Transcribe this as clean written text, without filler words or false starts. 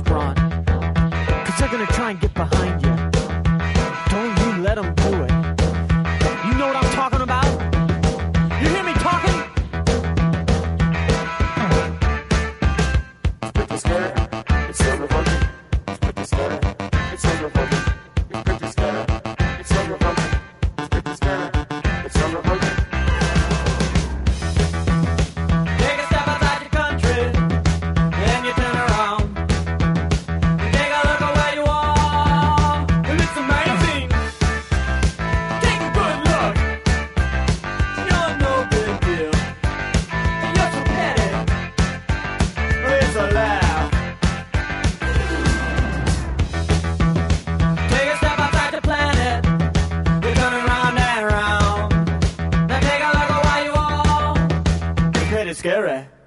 restaurant. Cause they're gonna try and get behind you. Don't you let them do it. You know what I'm talking about? You hear me talking? It's pretty scary. It's so revolting. It's pretty scary. It's so revolting. It's pretty scary. It's so revolting. It's pretty scary. It's so revolting. Take a step outside your country, then you turn around. Take a look at where you are, and it's amazing. Take a good look. You're no big deal. You're so petty. It's a laugh. Take a step outside the planet. You're turning round and round. Now take a look at where you are. It's pretty scary.